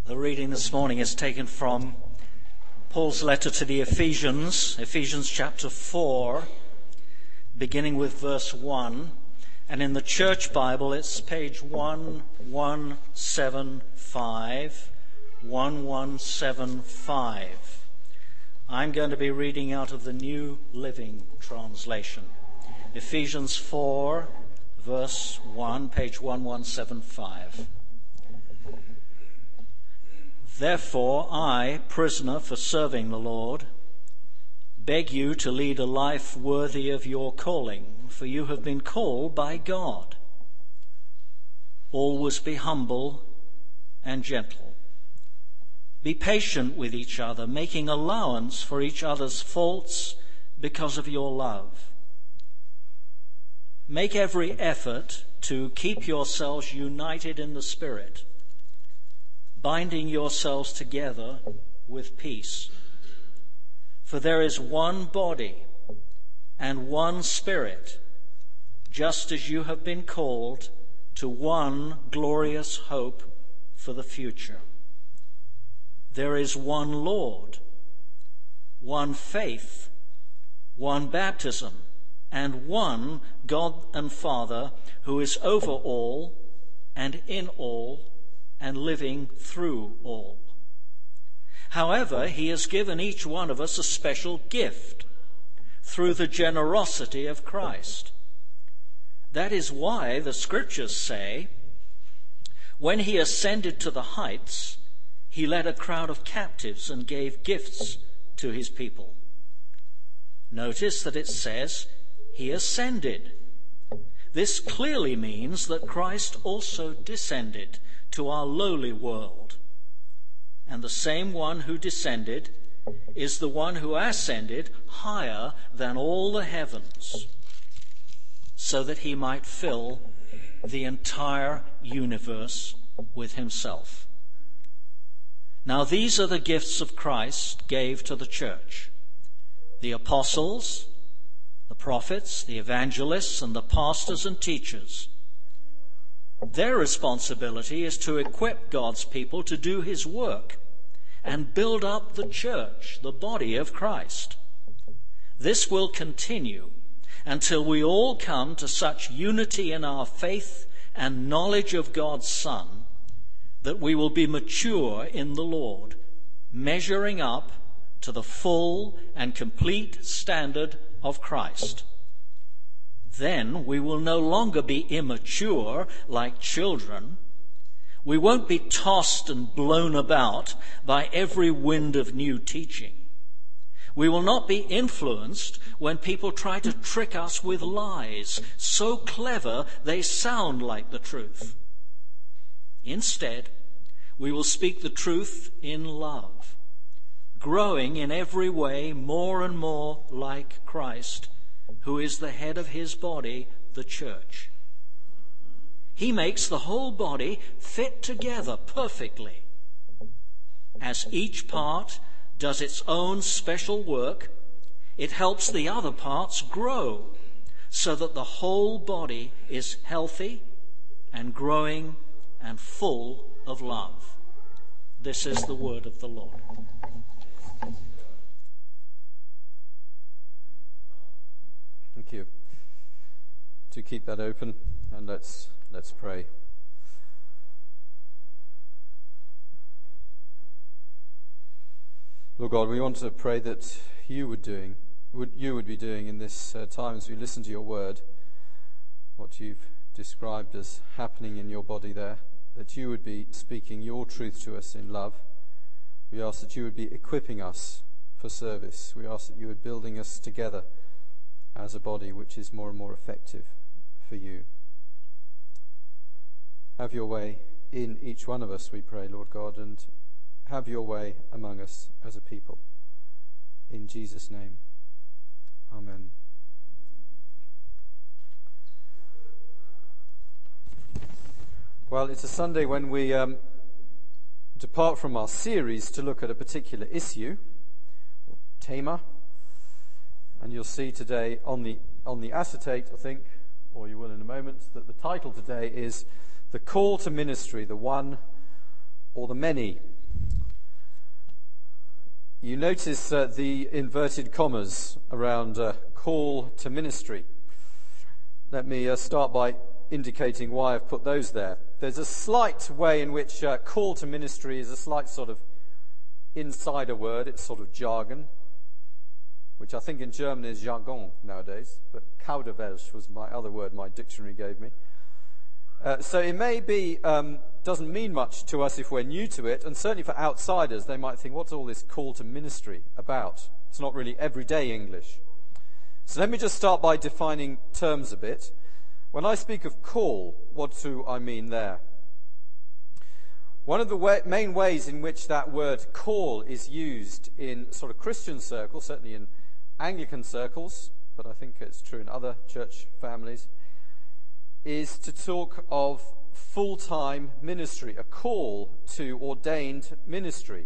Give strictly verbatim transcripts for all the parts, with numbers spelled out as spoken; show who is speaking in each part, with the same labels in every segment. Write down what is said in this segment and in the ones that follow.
Speaker 1: The reading this morning is taken from Paul's letter to the Ephesians, Ephesians chapter four, beginning with verse one. And in the Church Bible, it's page one one seven five, one one seven five. I'm going to be reading out of the New Living Translation. Ephesians four, verse one, page one one seven five. Therefore, I, prisoner for serving the Lord, beg you to lead a life worthy of your calling, for you have been called by God. Always be humble and gentle. Be patient with each other, making allowance for each other's faults because of your love. Make every effort to keep yourselves united in the Spirit, binding yourselves together with peace. For there is one body and one Spirit, just as you have been called to one glorious hope for the future. There is one Lord, one faith, one baptism, and one God and Father, who is over all and in all and living through all. However, he has given each one of us a special gift through the generosity of Christ. That is why the scriptures say, when he ascended to the heights, he led a crowd of captives and gave gifts to his people. Notice that it says he ascended. This clearly means that Christ also descended to our lowly world. And the same one who descended is the one who ascended higher than all the heavens, so that he might fill the entire universe with himself. Now these are the gifts of Christ gave to the church: the apostles, the prophets, the evangelists, and the pastors and teachers. Their responsibility is to equip God's people to do his work and build up the church, the body of Christ. This will continue until we all come to such unity in our faith and knowledge of God's Son that we will be mature in the Lord, measuring up to the full and complete standard of Christ. Then we will no longer be immature like children. We won't be tossed and blown about by every wind of new teaching. We will not be influenced when people try to trick us with lies, so clever they sound like the truth. Instead, we will speak the truth in love, growing in every way more and more like Christ, who is the head of his body, the church. He makes the whole body fit together perfectly. As each part does its own special work, it helps the other parts grow so that the whole body is healthy and growing and full of love. This is the word of the Lord.
Speaker 2: Thank you. To keep that open, and let's let's pray. Lord God, we want to pray that you would doing, would you would be doing in this uh, time as we listen to your word, what you've described as happening in your body there, that you would be speaking your truth to us in love. We ask that you would be equipping us for service. We ask that you would building us together as a body which is more and more effective for you. Have your way in each one of us, we pray, Lord God, and have your way among us as a people. In Jesus' name, amen. Well, it's a Sunday when we um, depart from our series to look at a particular issue, or tema. And you'll see today on the on the acetate, I think, or you will in a moment, that the title today is The Call to Ministry, the One or the Many. You notice uh, the inverted commas around uh, call to ministry. Let me uh, start by indicating why I've put those there. There's a slight way in which uh, call to ministry is a slight sort of insider word. It's sort of jargon, which I think in German is jargon nowadays, but Kauderwelsch was my other word my dictionary gave me. Uh, so it may be, um, doesn't mean much to us if we're new to it, and certainly for outsiders, they might think, what's all this call to ministry about? It's not really everyday English. So let me just start by defining terms a bit. When I speak of call, what do I mean there? One of the way, main ways in which that word call is used in sort of Christian circles, certainly in Anglican circles, but I think it's true in other church families, is to talk of full-time ministry, a call to ordained ministry.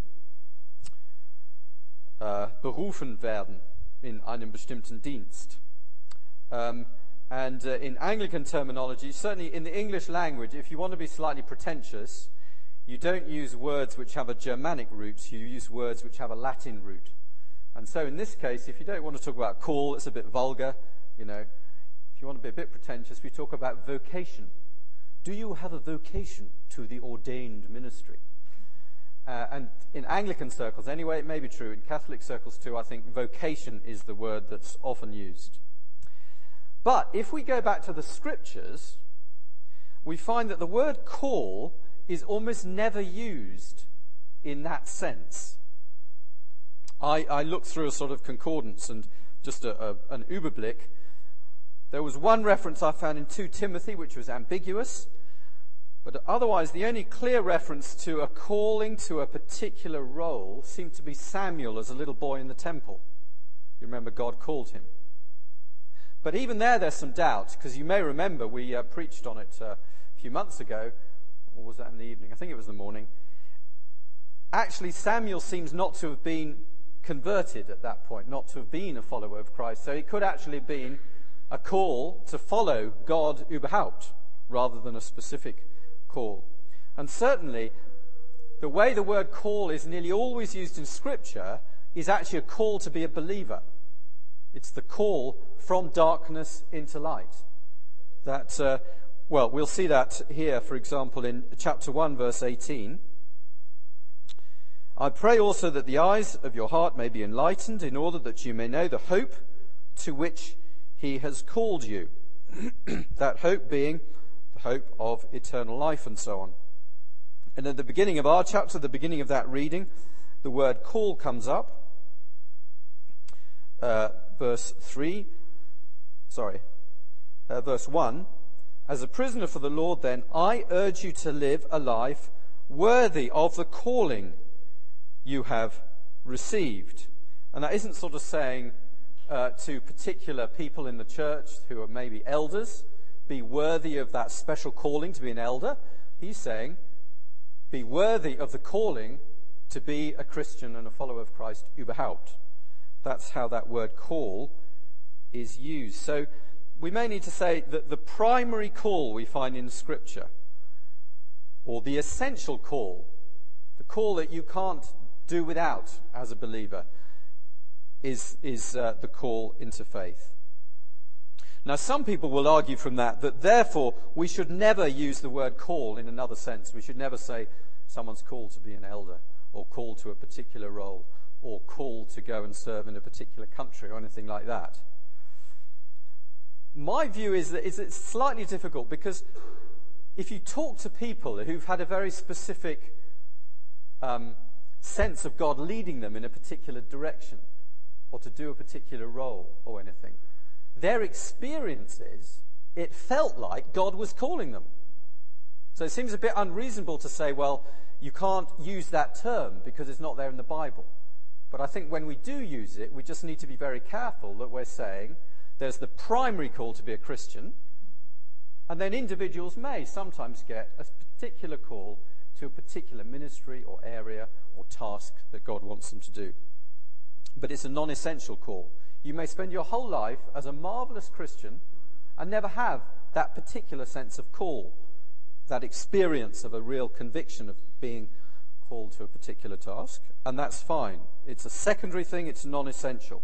Speaker 2: Uh, berufen werden in einem bestimmten Dienst. Um, and uh, in Anglican terminology, certainly in the English language, if you want to be slightly pretentious, you don't use words which have a Germanic root, you use words which have a Latin root. And so in this case, if you don't want to talk about call, it's a bit vulgar, you know. If you want to be a bit pretentious, we talk about vocation. Do you have a vocation to the ordained ministry? Uh, and in Anglican circles, anyway, it may be true. In Catholic circles too, I think vocation is the word that's often used. But if we go back to the scriptures, we find that the word call is almost never used in that sense. I, I looked through a sort of concordance and just a, a, an Überblick. There was one reference I found in Second Timothy which was ambiguous, but otherwise the only clear reference to a calling to a particular role seemed to be Samuel as a little boy in the temple. You remember God called him. But even there there's some doubt, because you may remember we uh, preached on it uh, a few months ago, or was that in the evening? I think it was the morning. Actually, Samuel seems not to have been converted at that point, not to have been a follower of Christ, so it could actually have been a call to follow God überhaupt, rather than a specific call. And certainly, the way the word call is nearly always used in Scripture is actually a call to be a believer. It's the call from darkness into light. That, uh, well, we'll see that here, for example, in chapter one, verse eighteen. I pray also that the eyes of your heart may be enlightened, in order that you may know the hope to which he has called you. That hope being the hope of eternal life and so on. And at the beginning of our chapter, the beginning of that reading, the word call comes up. Uh, verse three, sorry, uh, verse one. As a prisoner for the Lord, then, I urge you to live a life worthy of the calling you have received. And that isn't sort of saying uh, to particular people in the church who are maybe elders, be worthy of that special calling to be an elder. He's saying, be worthy of the calling to be a Christian and a follower of Christ überhaupt. That's how that word call is used. So we may need to say that the primary call we find in Scripture, or the essential call, the call that you can't do without as a believer, is, is uh, the call into faith. Now, some people will argue from that that therefore we should never use the word call in another sense. We should never say someone's called to be an elder, or called to a particular role, or called to go and serve in a particular country, or anything like that. My view is that it's slightly difficult, because if you talk to people who've had a very specific um, sense of God leading them in a particular direction, or to do a particular role or anything, their experience is it felt like God was calling them. So it seems a bit unreasonable to say, well, you can't use that term because it's not there in the Bible. But I think when we do use it, we just need to be very careful that we're saying there's the primary call to be a Christian, and then individuals may sometimes get a particular call to a particular ministry or area or task that God wants them to do. But it's a non-essential call. You may spend your whole life as a marvelous Christian and never have that particular sense of call, that experience of a real conviction of being called to a particular task, and that's fine. It's a secondary thing, it's non-essential.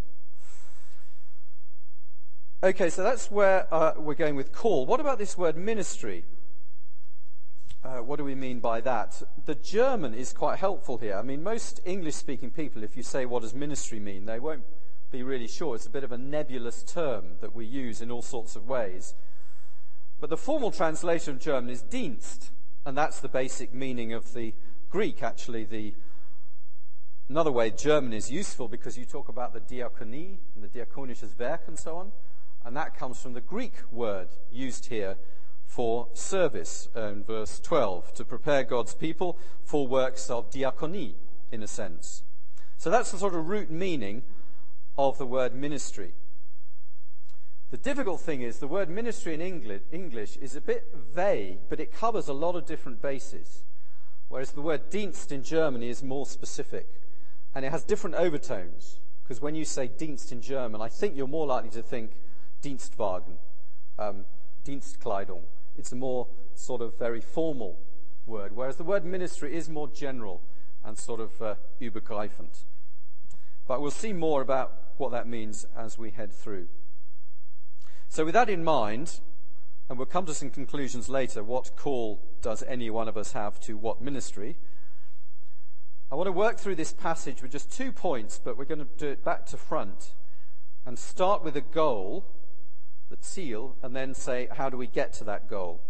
Speaker 2: Okay, so that's where uh, we're going with call. What about this word ministry? Uh, what do we mean by that? The German is quite helpful here. I mean, most English-speaking people, if you say what does ministry mean, they won't be really sure. It's a bit of a nebulous term that we use in all sorts of ways. But the formal translation of German is Dienst, and that's the basic meaning of the Greek. Actually, the another way German is useful because you talk about the Diakonie and the diakonisches Werk and so on, and that comes from the Greek word used here for service in verse twelve, to prepare God's people for works of diakonie, in a sense. So that's the sort of root meaning of the word ministry. The difficult thing is the word ministry in English is a bit vague, but it covers a lot of different bases, whereas the word Dienst in Germany is more specific, and it has different overtones, because when you say Dienst in German, I think you're more likely to think Dienstwagen, um, Dienstkleidung. It's a more sort of very formal word, whereas the word ministry is more general and sort of uh, übergreifend. But we'll see more about what that means as we head through. So with that in mind, and we'll come to some conclusions later, what call does any one of us have to what ministry? I want to work through this passage with just two points, but we're going to do it back to front and start with a goal, the Ziel, and then say, how do we get to that goal?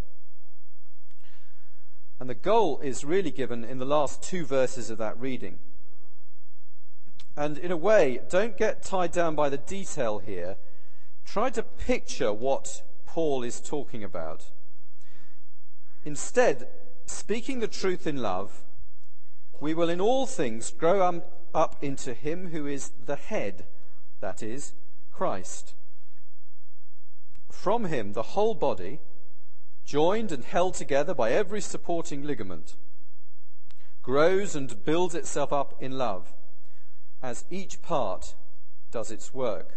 Speaker 2: And the goal is really given in the last two verses of that reading. And in a way, don't get tied down by the detail here. Try to picture what Paul is talking about. Instead, speaking the truth in love, we will in all things grow up into him who is the head, that is, Christ. From him, the whole body, joined and held together by every supporting ligament, grows and builds itself up in love, as each part does its work.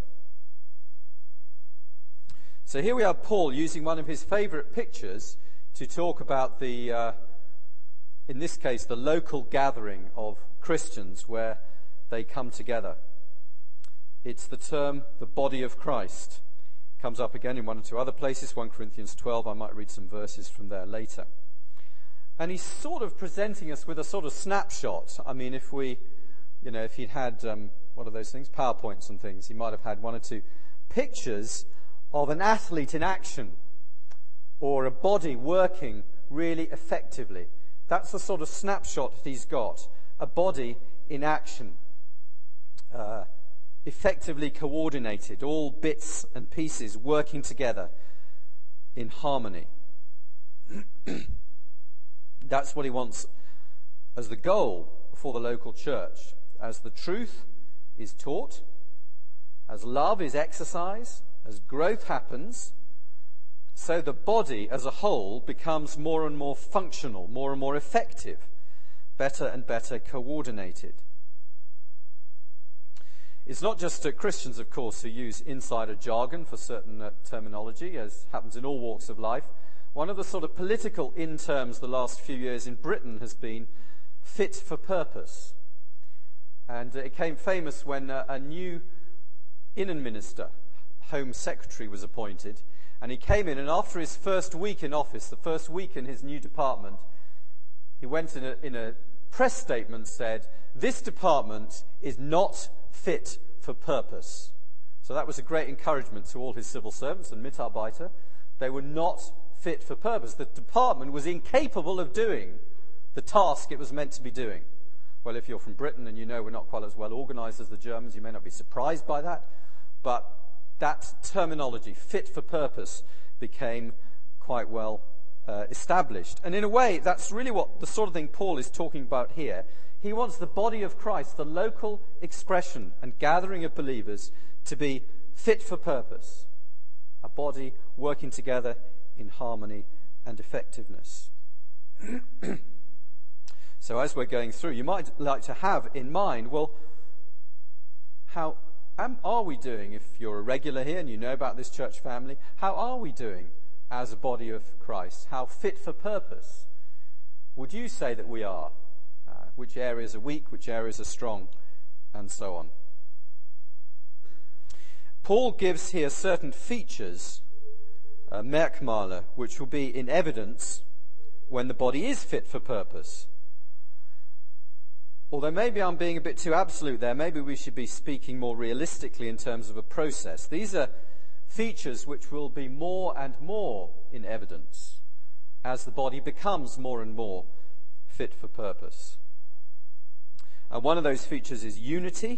Speaker 2: So here we have Paul using one of his favourite pictures to talk about the, uh, in this case, the local gathering of Christians where they come together. It's the term, the body of Christ. Comes up again in one or two other places, First Corinthians twelve. I might read some verses from there later. And he's sort of presenting us with a sort of snapshot. I mean, if we, you know, if he'd had, um, what are those things? PowerPoints and things. He might have had one or two pictures of an athlete in action or a body working really effectively. That's the sort of snapshot that he's got. A body in action. Uh, effectively coordinated, all bits and pieces working together in harmony. That's what he wants as the goal for the local church. As the truth is taught, as love is exercised, as growth happens, so the body as a whole becomes more and more functional, more and more effective, better and better coordinated. It's not just uh, Christians, of course, who use insider jargon for certain uh, terminology, as happens in all walks of life. One of the sort of political in-terms the last few years in Britain has been fit for purpose. And uh, it became famous when uh, a new Innen Minister, Home Secretary, was appointed. And he came in, and after his first week in office, the first week in his new department, he went in a, in a press statement, said, "This department is not fit for purpose." So that was a great encouragement to all his civil servants and Mitarbeiter. They were not fit for purpose. The department was incapable of doing the task it was meant to be doing. Well, if you're from Britain and you know we're not quite as well organised as the Germans, you may not be surprised by that. But that terminology, fit for purpose, became quite well uh, established. And in a way, that's really what the sort of thing Paul is talking about here. He wants the body of Christ, the local expression and gathering of believers, to be fit for purpose. A body working together in harmony and effectiveness. So as we're going through, you might like to have in mind, well, how am, are we doing, if you're a regular here and you know about this church family, how are we doing as a body of Christ? How fit for purpose would you say that we are? Uh, which areas are weak, which areas are strong, and so on. Paul gives here certain features, uh, merkmale, which will be in evidence when the body is fit for purpose. Although maybe I'm being a bit too absolute there, maybe we should be speaking more realistically in terms of a process. These are features which will be more and more in evidence as the body becomes more and more fit for purpose. And one of those features is unity.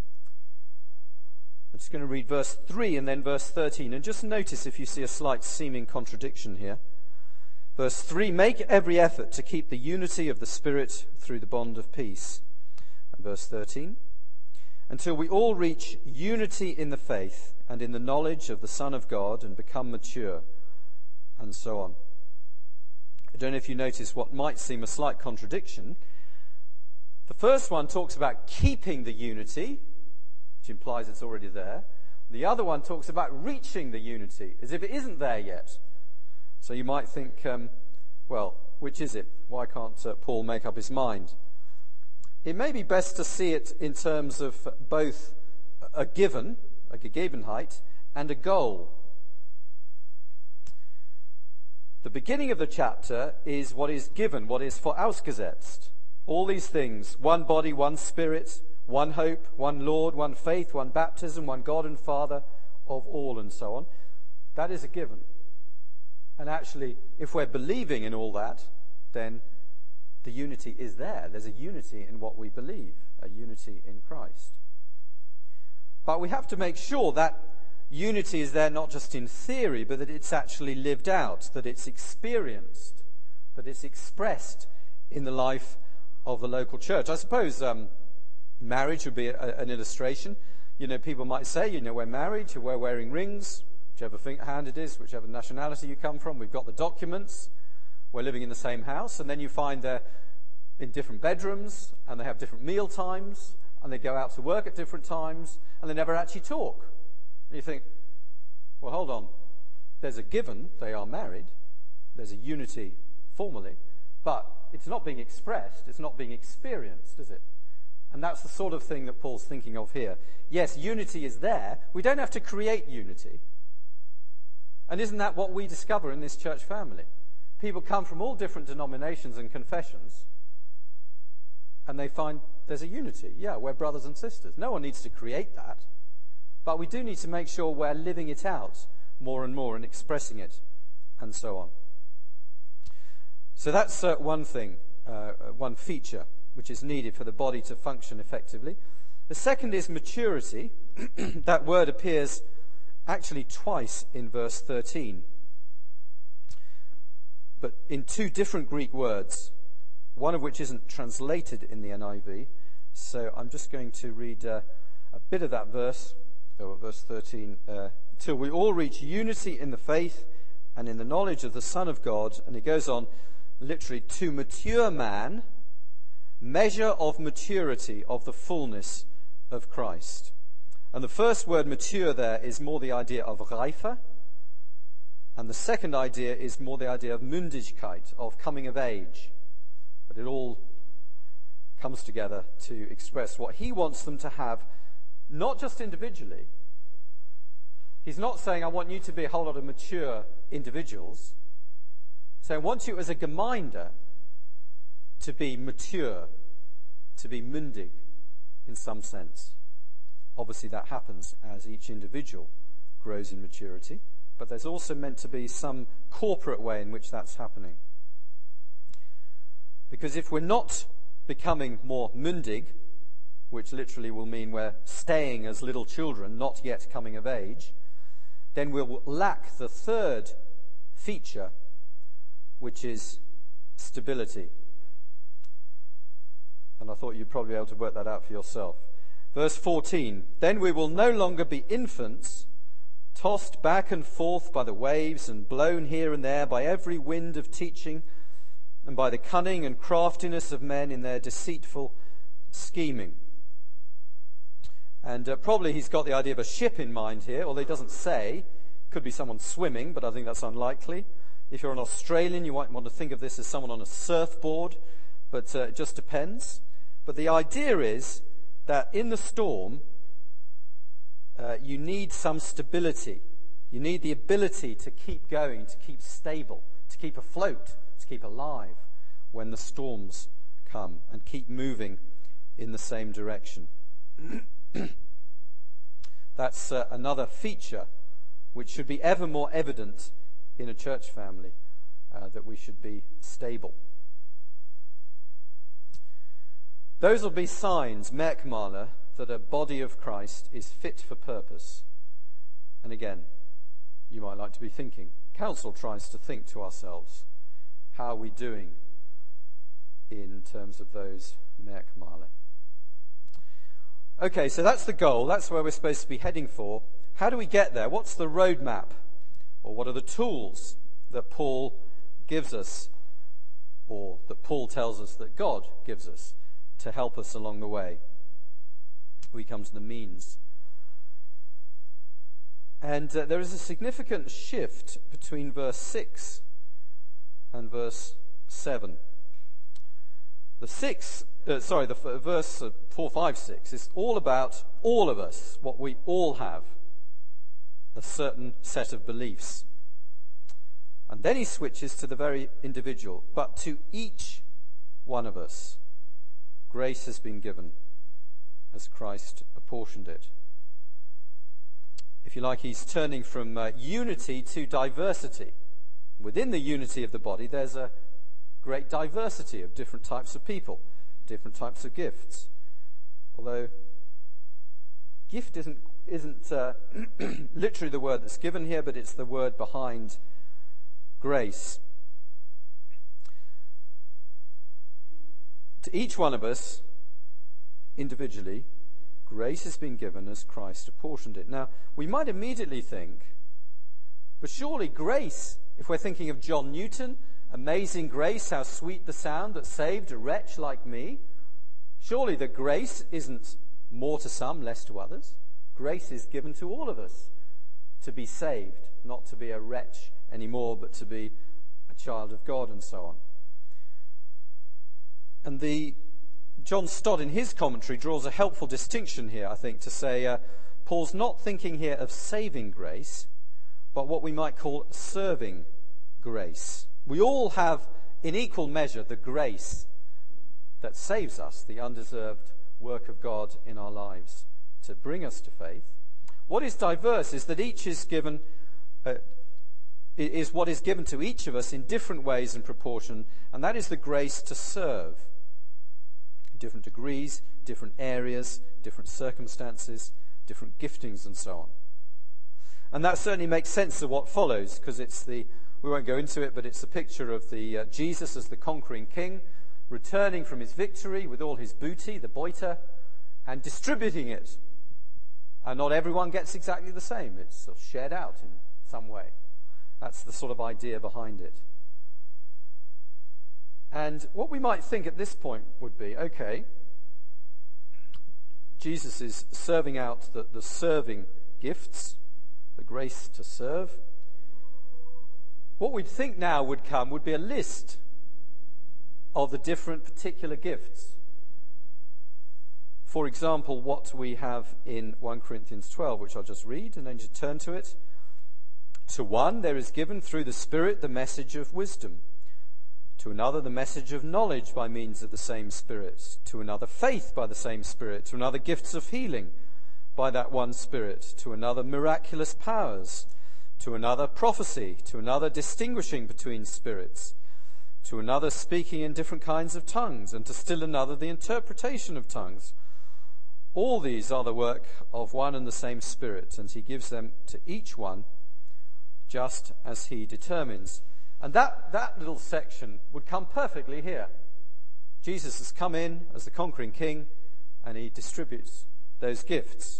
Speaker 2: I'm just going to read verse three and then verse thirteen, and just notice if you see a slight seeming contradiction here. Verse three, make every effort to keep the unity of the Spirit through the bond of peace. And verse thirteen, until we all reach unity in the faith and in the knowledge of the Son of God and become mature, and so on. I don't know if you notice what might seem a slight contradiction. The first one talks about keeping the unity, which implies it's already there. The other one talks about reaching the unity, as if it isn't there yet. So you might think, um, well, which is it? Why can't uh, Paul make up his mind? It may be best to see it in terms of both a given, a Gegebenheit, and a goal. The beginning of the chapter is what is given, what is vorausgesetzt. All these things, one body, one spirit, one hope, one Lord, one faith, one baptism, one God and Father of all, and so on. That is a given. And actually, if we're believing in all that, then the unity is there. There's a unity in what we believe, a unity in Christ. But we have to make sure that unity is there not just in theory, but that it's actually lived out, that it's experienced, that it's expressed in the life of the local church. I suppose um, marriage would be a, an illustration. You know, people might say, you know, we're married, we're wearing rings, whichever hand it is, whichever nationality you come from, we've got the documents, we're living in the same house, and then you find they're in different bedrooms, and they have different meal times, and they go out to work at different times, and they never actually talk. And you think, well, hold on, there's a given, they are married, there's a unity formally, but it's not being expressed, it's not being experienced, is it? And that's the sort of thing that Paul's thinking of here. Yes, unity is there, we don't have to create unity. And isn't that what we discover in this church family? People come from all different denominations and confessions, and they find there's a unity. Yeah, we're brothers and sisters. No one needs to create that. But we do need to make sure we're living it out more and more and expressing it, and so on. So that's uh, one thing, uh, one feature, which is needed for the body to function effectively. The second is maturity. That word appears actually twice in verse thirteen, but in two different Greek words, one of which isn't translated in the N I V. So I'm just going to read uh, a bit of that verse, or verse thirteen, uh, till we all reach unity in the faith and in the knowledge of the Son of God. And it goes on, literally, to mature man, measure of maturity of the fullness of Christ. And the first word mature there is more the idea of reife, and the second idea is more the idea of Mündigkeit, of coming of age. But it all comes together to express what he wants them to have, not just individually. He's not saying, I want you to be a whole lot of mature individuals. He's saying, I want you as a Gemeinde to be mature, to be mündig in some sense. Obviously that happens as each individual grows in maturity, but there's also meant to be some corporate way in which that's happening. Because if we're not becoming more mündig, which literally will mean we're staying as little children, not yet coming of age, then we'll lack the third feature, which is stability. And I thought you'd probably be able to work that out for yourself. Verse fourteen, then we will no longer be infants, tossed back and forth by the waves and blown here and there by every wind of teaching and by the cunning and craftiness of men in their deceitful scheming. And uh, probably he's got the idea of a ship in mind here, although he doesn't say. Could be someone swimming, but I think that's unlikely. If you're an Australian, you might want to think of this as someone on a surfboard, but uh, it just depends. But the idea is that in the storm, uh, you need some stability. You need the ability to keep going, to keep stable, to keep afloat, to keep alive when the storms come, and keep moving in the same direction. That's uh, another feature which should be ever more evident in a church family, uh, that we should be stable. Those will be signs, merkmale, that a body of Christ is fit for purpose. And again, you might like to be thinking, council tries to think to ourselves, how are we doing in terms of those merkmale? Okay, so that's the goal. That's where we're supposed to be heading for. How do we get there? What's the roadmap? Or what are the tools that Paul gives us, or that Paul tells us that God gives us to help us along the way? We come to the means. And uh, there is a significant shift between verse six and verse seven. The six, uh, sorry, the f- verse uh, four, five, six is all about all of us, what we all have, a certain set of beliefs. And then he switches to the very individual. But to each one of us, grace has been given as Christ apportioned it. If you like, he's turning from uh, unity to diversity. Within the unity of the body, there's a great diversity of different types of people, different types of gifts. Although gift isn't isn't uh, literally the word that's given here, but it's the word behind grace. To each one of us, individually, grace has been given as Christ apportioned it. Now, we might immediately think, but surely grace, if we're thinking of John Newton, amazing grace, how sweet the sound that saved a wretch like me, surely the grace isn't more to some, less to others. Grace is given to all of us to be saved, not to be a wretch anymore, but to be a child of God, and so on. And the John Stott, in his commentary, draws a helpful distinction here, I think, to say uh, Paul's not thinking here of saving grace, but what we might call serving grace. We all have, in equal measure, the grace that saves us, the undeserved work of God in our lives to bring us to faith. What is diverse is that each is given, uh, is what is given to each of us in different ways and proportion, and that is the grace to serve. Different degrees, different areas, different circumstances, different giftings, and so on. And that certainly makes sense of what follows, because it's the, we won't go into it, but it's a picture of the uh, Jesus as the conquering king, returning from his victory with all his booty, the boita, and distributing it. And not everyone gets exactly the same. It's sort of shared out in some way. That's the sort of idea behind it. And what we might think at this point would be, okay, Jesus is serving out the, the serving gifts, the grace to serve. What we'd think now would come would be a list of the different particular gifts. For example, what we have in First Corinthians twelve, which I'll just read and then just turn to it. To one there is given through the Spirit the message of wisdom. To another the message of knowledge by means of the same Spirit. To another faith by the same Spirit. To another gifts of healing by that one Spirit. To another miraculous powers. To another prophecy. To another distinguishing between spirits. To another speaking in different kinds of tongues. And to still another the interpretation of tongues. All these are the work of one and the same Spirit, and he gives them to each one just as he determines. And that, that little section would come perfectly here. Jesus has come in as the conquering king, and he distributes those gifts.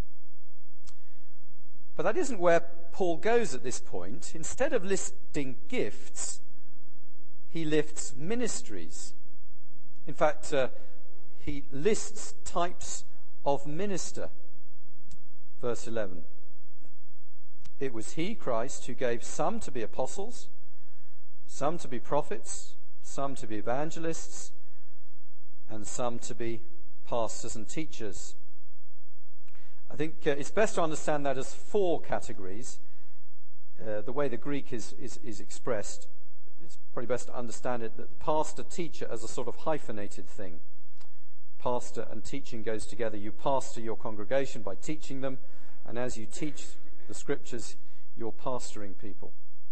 Speaker 2: But that isn't where Paul goes at this point. Instead of listing gifts, he lists ministries. In fact, uh, he lists types of minister. Verse eleven. It was he, Christ, who gave some to be apostles, some to be prophets, some to be evangelists, and some to be pastors and teachers. I think uh, it's best to understand that as four categories. Uh, the way the Greek is, is, is expressed, it's probably best to understand it that pastor, teacher as a sort of hyphenated thing. Pastor and teaching goes together. You pastor your congregation by teaching them, and as you teach the scriptures, you're pastoring people.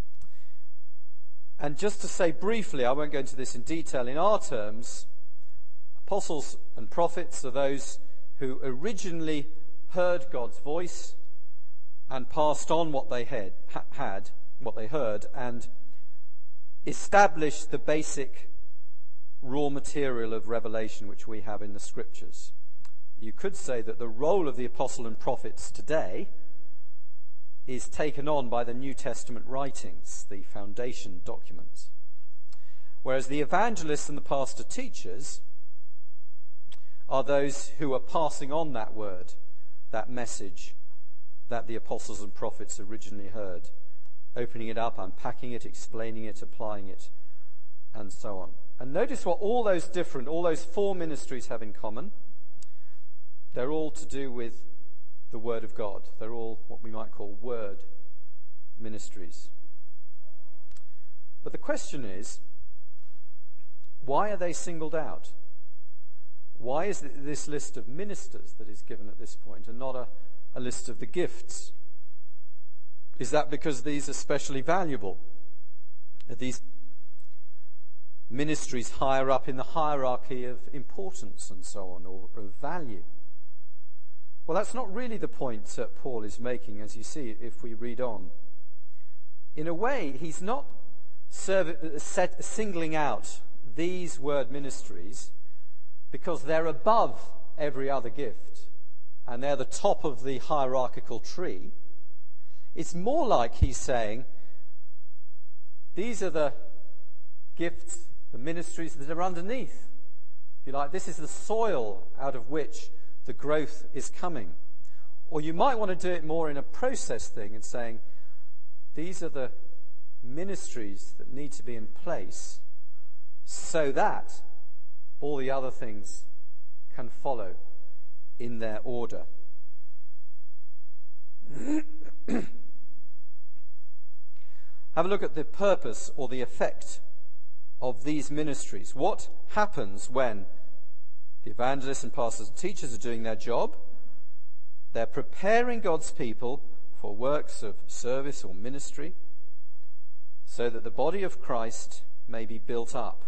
Speaker 2: And just to say briefly, I won't go into this in detail, in our terms, apostles and prophets are those who originally heard God's voice and passed on what they had, had, what they heard, and established the basic raw material of revelation which we have in the scriptures. You could say that the role of the apostle and prophets today is taken on by the New Testament writings, the foundation documents. Whereas the evangelists and the pastor teachers are those who are passing on that word, that message that the apostles and prophets originally heard, opening it up, unpacking it, explaining it, applying it, and so on. And notice what all those different, all those four ministries have in common. They're all to do with the Word of God. They're all what we might call word ministries. But the question is, why are they singled out? Why is this list of ministers that is given at this point and not a, a list of the gifts? Is that because these are especially valuable? Are these ministries higher up in the hierarchy of importance and so on, or of value? Well, that's not really the point that Paul is making, as you see if we read on. In a way, he's not serv- set, singling out these word ministries because they're above every other gift and they're the top of the hierarchical tree. It's more like he's saying, these are the gifts, the ministries that are underneath. If you like, this is the soil out of which the growth is coming. Or you might want to do it more in a process thing and saying, these are the ministries that need to be in place so that all the other things can follow in their order. Have a look at the purpose or the effect of these ministries. What happens when the evangelists and pastors and teachers are doing their job? They're preparing God's people for works of service or ministry so that the body of Christ may be built up.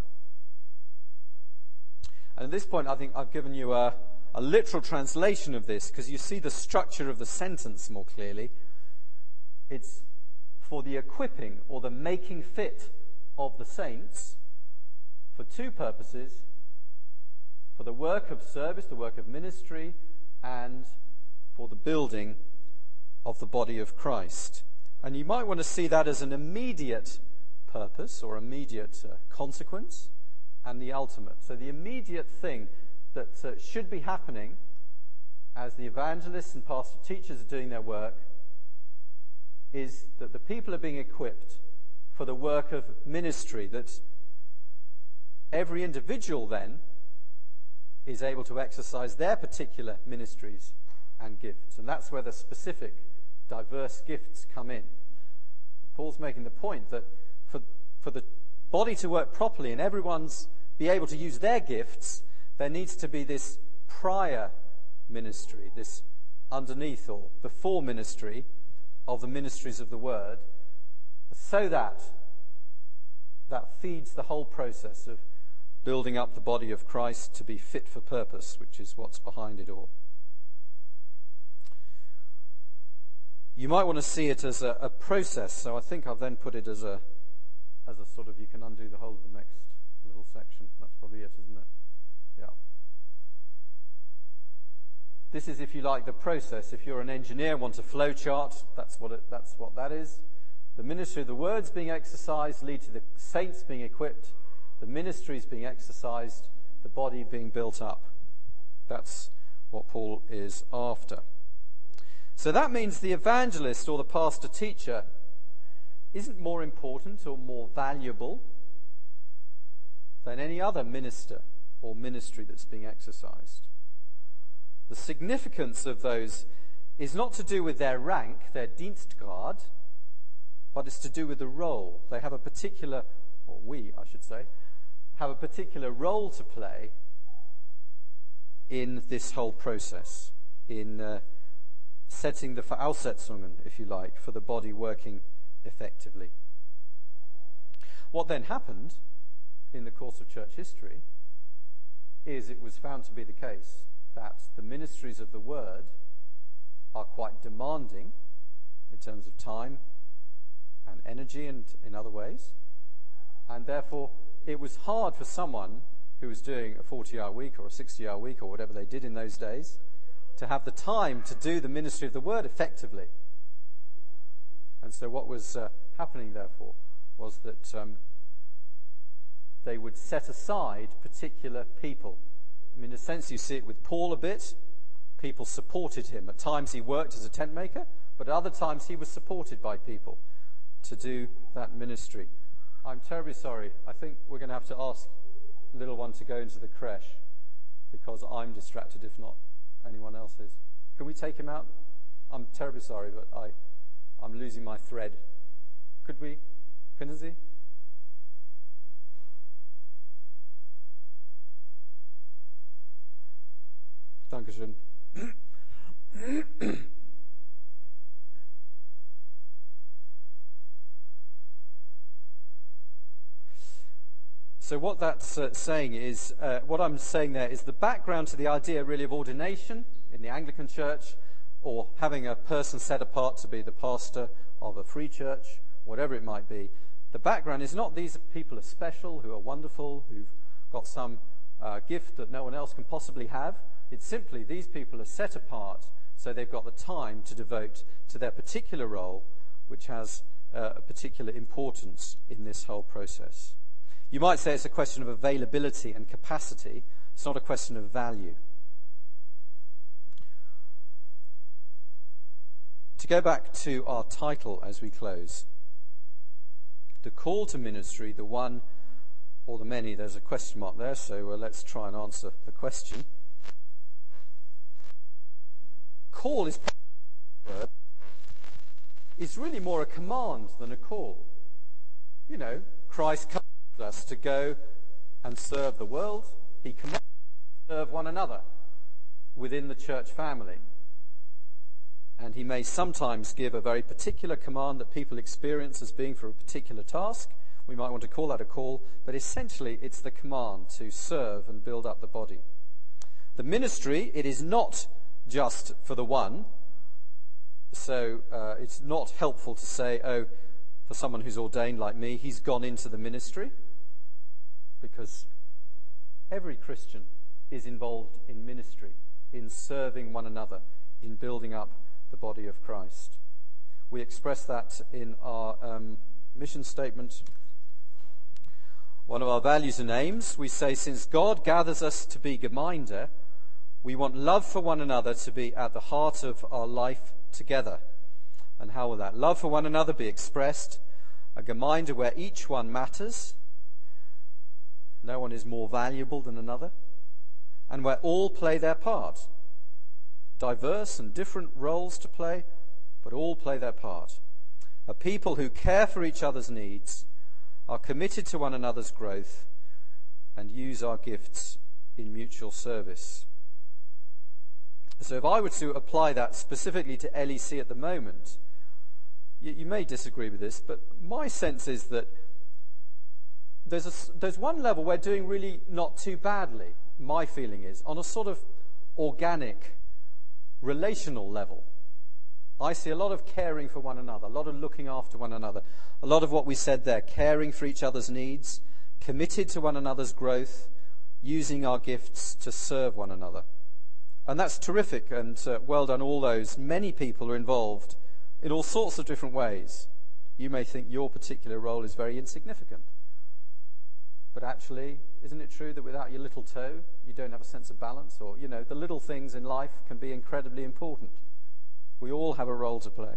Speaker 2: And at this point, I think I've given you a, a literal translation of this because you see the structure of the sentence more clearly. It's for the equipping or the making fit of the saints for two purposes: for the work of service, the work of ministry, and for the building of the body of Christ. And you might want to see that as an immediate purpose or immediate uh, consequence, and the ultimate. So the immediate thing that uh, should be happening as the evangelists and pastor teachers are doing their work is that the people are being equipped for the work of ministry, that every individual then is able to exercise their particular ministries and gifts. And that's where the specific, diverse gifts come in. Paul's making the point that for, for the body to work properly and everyone's be able to use their gifts, there needs to be this prior ministry, this underneath or before ministry of the ministries of the word, so that that feeds the whole process of building up the body of Christ to be fit for purpose, which is what's behind it all. You might want to see it as a, a process, so I think I've then put it as a as a sort of, you can undo the whole of the next little section. That's probably it, isn't it? Yeah. This is, if you like, the process. If you're an engineer, want a flow chart, that's what it, that's what that is. The ministry of the words being exercised lead to the saints being equipped, the ministries being exercised, the body being built up. That's what Paul is after. So that means the evangelist or the pastor teacher isn't more important or more valuable than any other minister or ministry that's being exercised. The significance of those is not to do with their rank, their Dienstgrad, but it's to do with the role. They have a particular, or we, I should say, have a particular role to play in this whole process, in uh, setting the Voraussetzungen, if you like, for the body working effectively. What then happened in the course of church history is it was found to be the case that the ministries of the word are quite demanding in terms of time and energy and in other ways, and therefore it was hard for someone who was doing a forty-hour week or a sixty-hour week or whatever they did in those days to have the time to do the ministry of the word effectively. And so what was uh, happening, therefore, was that um, they would set aside particular people. I mean, in a sense, you see it with Paul a bit. People supported him. At times he worked as a tent maker, but at other times he was supported by people to do that ministry. I'm terribly sorry. I think we're going to have to ask the little one to go into the creche because I'm distracted, if not anyone else is. Can we take him out? I'm terribly sorry, but I, I'm losing my thread. Could we? Können Sie? Dankeschön. So what that's uh, saying is, uh, what I'm saying there is the background to the idea really of ordination in the Anglican Church, or having a person set apart to be the pastor of a free church, whatever it might be. The background is not these people are special, who are wonderful, who've got some uh, gift that no one else can possibly have. It's simply these people are set apart so they've got the time to devote to their particular role, which has uh, a particular importance in this whole process. You might say it's a question of availability and capacity. It's not a question of value. To go back to our title as we close, the call to ministry, the one or the many, there's a question mark there, so uh, let's try and answer the question. Call is word. It's really more a command than a call. You know, Christ commanded us to go and serve the world. He commanded us to serve one another within the church family. And he may sometimes give a very particular command that people experience as being for a particular task. We might want to call that a call, but essentially it's the command to serve and build up the body. The ministry, it is not just for the one, so uh, it's not helpful to say, oh, for someone who's ordained like me, he's gone into the ministry, because every Christian is involved in ministry, in serving one another, in building up the body of Christ. We express that in our um, mission statement. One of our values and aims, we say, since God gathers us to be Gemeinde, we want love for one another to be at the heart of our life together. And how will that love for one another be expressed? A Gemeinde where each one matters, no one is more valuable than another, and where all play their part. Diverse and different roles to play, but all play their part. A people who care for each other's needs, are committed to one another's growth, and use our gifts in mutual service. So if I were to apply that specifically to L E C at the moment, you, you may disagree with this, but my sense is that there's, a, there's one level we're doing really not too badly, my feeling is, on a sort of organic, relational level. I see a lot of caring for one another, a lot of looking after one another, a lot of what we said there, caring for each other's needs, committed to one another's growth, using our gifts to serve one another. And that's terrific, and uh, well done all those. Many people are involved in all sorts of different ways. You may think your particular role is very insignificant. But actually, isn't it true that without your little toe, you don't have a sense of balance? Or, you know, the little things in life can be incredibly important. We all have a role to play.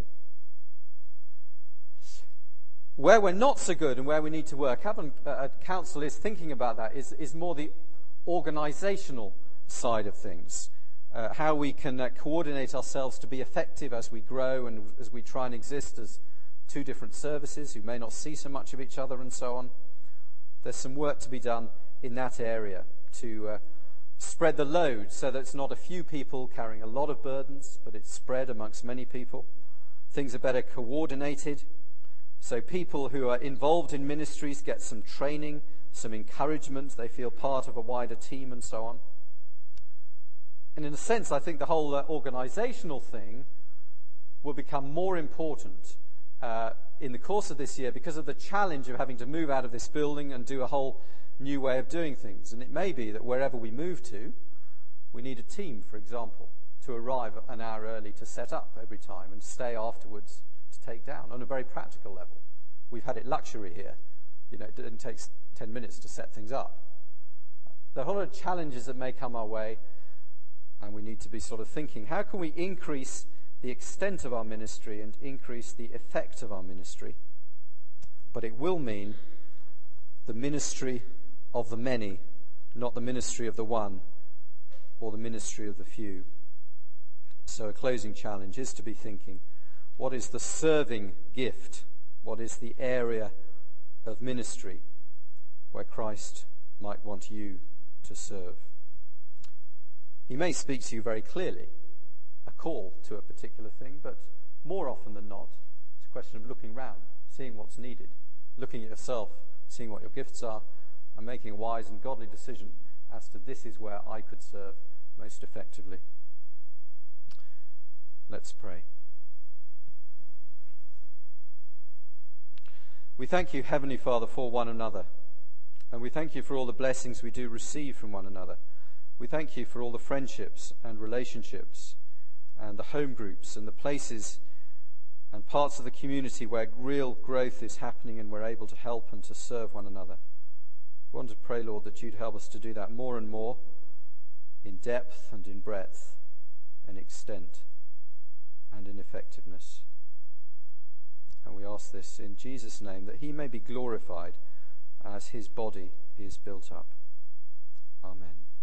Speaker 2: Where we're not so good and where we need to work, having uh, council is thinking about that, is, is more the organizational side of things, uh, how we can uh, coordinate ourselves to be effective as we grow and as we try and exist as two different services who may not see so much of each other and so on. There's some work to be done in that area to uh, spread the load so that it's not a few people carrying a lot of burdens, but it's spread amongst many people. Things are better coordinated, so people who are involved in ministries get some training, some encouragement, they feel part of a wider team and so on. And in a sense, I think the whole uh, organizational thing will become more important uh, in the course of this year because of the challenge of having to move out of this building and do a whole new way of doing things. And it may be that wherever we move to, we need a team, for example, to arrive an hour early to set up every time and stay afterwards to take down on a very practical level. We've had it luxury here. You know, it didn't take ten minutes to set things up. There are a whole lot of challenges that may come our way, and we need to be sort of thinking, how can we increase the extent of our ministry and increase the effect of our ministry? But it will mean the ministry of the many, not the ministry of the one or the ministry of the few. So a closing challenge is to be thinking, what is the serving gift? What is the area of ministry where Christ might want you to serve? He may speak to you very clearly, a call to a particular thing, but more often than not, it's a question of looking round, seeing what's needed, looking at yourself, seeing what your gifts are, and making a wise and godly decision as to this is where I could serve most effectively. Let's pray. We thank you, Heavenly Father, for one another, and we thank you for all the blessings we do receive from one another. We thank you for all the friendships and relationships and the home groups and the places and parts of the community where real growth is happening and we're able to help and to serve one another. We want to pray, Lord, that you'd help us to do that more and more in depth and in breadth, in extent and in effectiveness. And we ask this in Jesus' name, that he may be glorified as his body is built up. Amen.